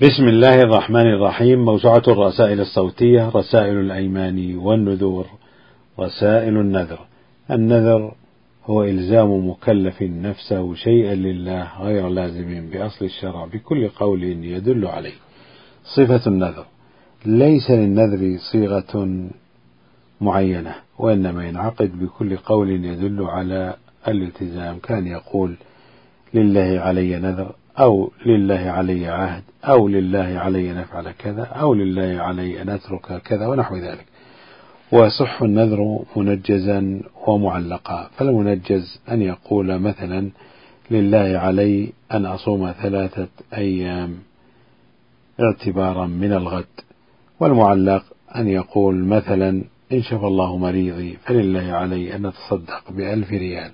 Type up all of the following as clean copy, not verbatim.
بسم الله الرحمن الرحيم. موسوعة الرسائل الصوتية: رسائل الأيمان والنذور. رسائل النذر. النذر هو إلزام مكلف نفسه شيئا لله غير لازم بأصل الشرع بكل قول يدل عليه. صفة النذر: ليس للنذر صيغة معينة، وإنما ينعقد بكل قول يدل على الالتزام، كان يقول: لله علي نذر، أو لله علي عهد، أو لله علي أن أفعل كذا، أو لله علي أن أترك كذا، ونحو ذلك. ويصح النذر منجزا ومعلقا، فالمنجز أن يقول مثلا: لله علي أن أصوم 3 أيام اعتبارا من الغد. والمعلق أن يقول مثلا: إن شفى الله مريضي فلله علي أن أتصدق ب1000 ريال.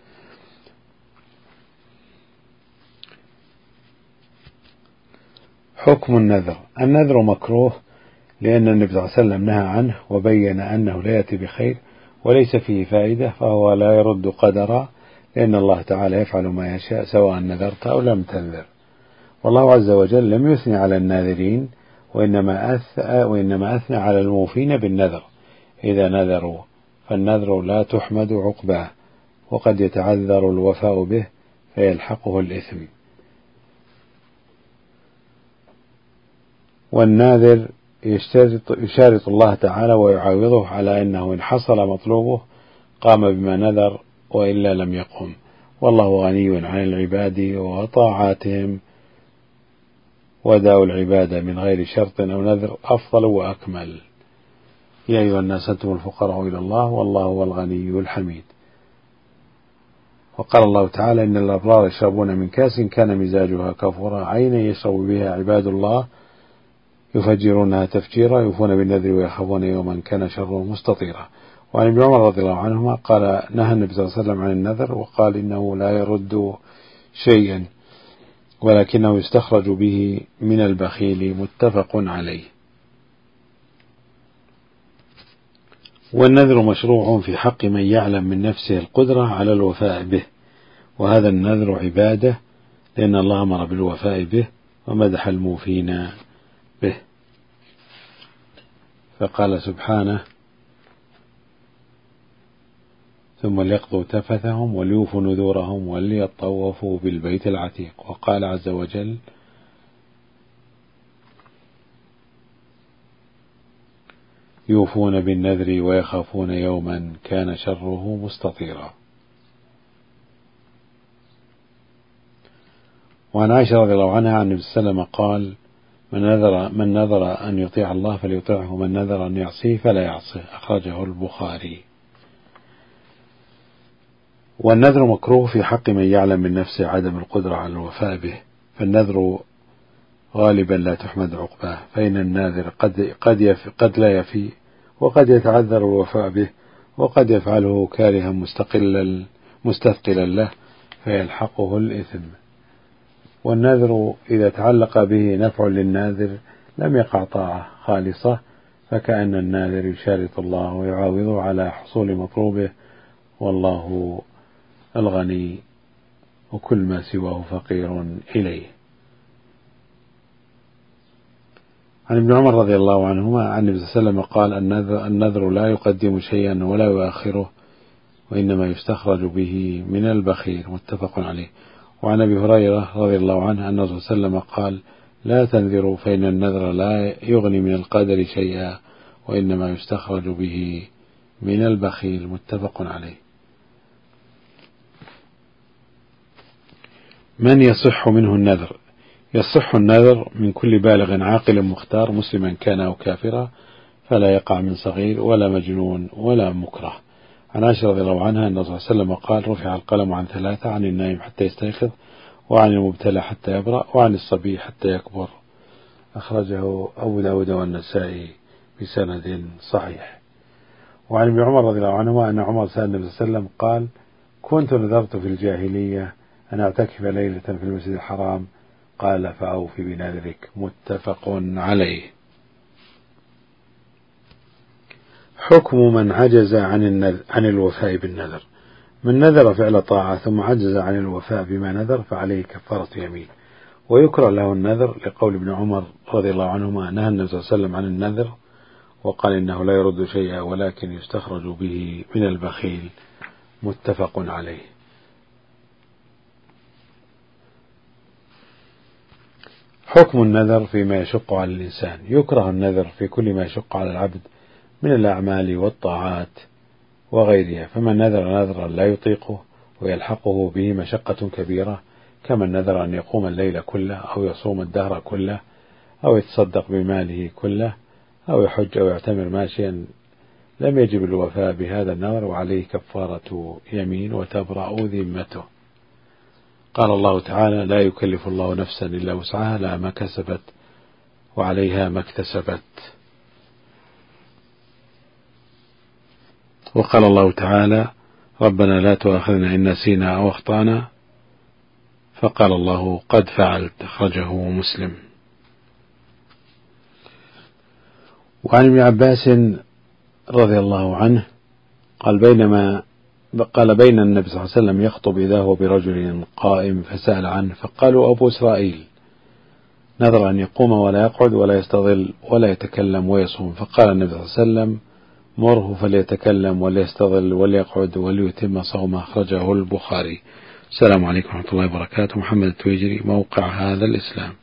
حكم النذر: النذر مكروه، لأن النبي صلى الله عليه وسلم نهى عنه وبين أنه لا يأتي بخير وليس فيه فائدة، فهو لا يرد قدرا، لأن الله تعالى يفعل ما يشاء سواء نذرت أو لم تنذر. والله عز وجل لم يثني على الناذرين، وإنما أثنى على الموفين بالنذر إذا نذروا، فالنذر لا تحمد عقباه، وقد يتعذر الوفاء به فيلحقه الإثم. والناذر يشارط الله تعالى ويعاوضه على أنه إن حصل مطلوبه قام بما نذر، وإلا لم يقم. والله غني عن العباد وطاعاتهم، وداء العبادة من غير شرط أو نذر أفضل وأكمل. يا أيها الناس أنتم الفقراء إلى الله والله هو الغني الحميد. وقال الله تعالى: إن الأبرار يشربون من كاس كان مزاجها كافورا عينا يشرب بها عباد الله يفجرونها تفجيرا يوفون بالنذر ويخافون يوما كان شره مستطيرا. وعن ابن عمر رضي الله عنهما قال: نهى النبي صلى الله عليه وسلم عن النذر، وقال إنه لا يرد شيئا ولكنه يستخرج به من البخيل. متفق عليه. والنذر مشروع في حق من يعلم من نفسه القدرة على الوفاء به، وهذا النذر عبادة، لأن الله أمر بالوفاء به ومدح الموفين به، فقال سبحانه: ثم ليقضوا تفثهم وليوفوا نذورهم وليطوفوا بالبيت العتيق. وقال عز وجل: يوفون بالنذر ويخافون يوما كان شره مستطيرا. وعن عائشة رضي الله عنها عن النبي صلى الله عليه وسلم قال: من نذر أن يطيع الله فليطيعه، ومن نذر أن يعصيه فلا يعصيه. أخرجه البخاري. والنذر مكروه في حق من يعلم من نفسه عدم القدرة على الوفاء به، فالنذر غالبا لا تحمد عقباه، فإن الناذر قد لا يفي، وقد يتعذر الوفاء به، وقد يفعله كارها مستثقلا له فيلحقه الإثم. والنذر إذا تعلق به نفع للناذر لم يقع طاعة خالصة، فكأن الناذر يشارط الله ويعاوضه على حصول مطلوبه، والله الغني وكل ما سواه فقير إليه. عن ابن عمر رضي الله عنهما عن النبي صلى الله عليه وسلم قال: النذر لا يقدم شيئا ولا يؤخره، وإنما يستخرج به من البخيل. متفق عليه. وعن أبي هريرة رضي الله عنه أن الرسول صلى الله عليه وسلم قال: لا تنذروا فإن النذر لا يغني من القدر شيئا، وإنما يستخرج به من البخيل. متفق عليه. من يصح منه النذر؟ يصح النذر من كل بالغ عاقل مختار، مسلما كان أو كافرا، فلا يقع من صغير ولا مجنون ولا مكره. عن عائشة رضي الله عنها أن الرسول صلى الله عليه وسلم قال: رفع القلم عن 3: عن النائم حتى يستيقظ، وعن المبتلى حتى يبرأ، وعن الصبي حتى يكبر. أخرجه أبو داود والنسائي بسند صحيح. وعن ابن عمر رضي الله عنهما أن عمر سأل النبي صلى الله عليه وسلم قال: كنت نذرت في الجاهلية أن أعتكف ليلة في المسجد الحرام، قال: فأوف بنذرك. متفق عليه. حكم من عجز عن الوفاء بالنذر: من نذر فعل طاعة ثم عجز عن الوفاء بما نذر فعليه كفارة يمين، ويكره له النذر لقول ابن عمر رضي الله عنهما نهى النبي صلى الله عليه وسلم عن النذر وقال إنه لا يرد شيئا ولكن يستخرج به من البخيل. متفق عليه. حكم النذر فيما يشق على الإنسان. يكره النذر في كل ما يشق على العبد من الأعمال والطاعات وغيرها، فمن نذر نذرا لا يطيقه ويلحقه به مشقة كبيرة كمن نذر أن يقوم الليل كله أو يصوم الدهر كله أو يتصدق بماله كله أو يحج أو يعتمر ماشيا لم يجب الوفاء بهذا النذر وعليه كفارة يمين وتبرأ ذمته. قال الله تعالى لا يكلف الله نفسا إلا وسعها لها ما كسبت وعليها ما اكتسبت. وقال الله تعالى ربنا لا تؤاخذنا إن نسينا أو أخطأنا فقال الله قد فعلت. أخرجه مسلم. وعن ابن عباس رضي الله عنه قال بين النبي صلى الله عليه وسلم يخطب إذا هو برجل قائم فسأل عنه فقالوا أبو إسرائيل نذر أن يقوم ولا يقعد ولا يستظل ولا يتكلم ويصوم، فقال النبي صلى الله عليه وسلم مره فليتكلم وليستظل وليقعد وليتم صومه. أخرجه البخاري. السلام عليكم ورحمة الله وبركاته. محمد التويجري، موقع هذا الإسلام.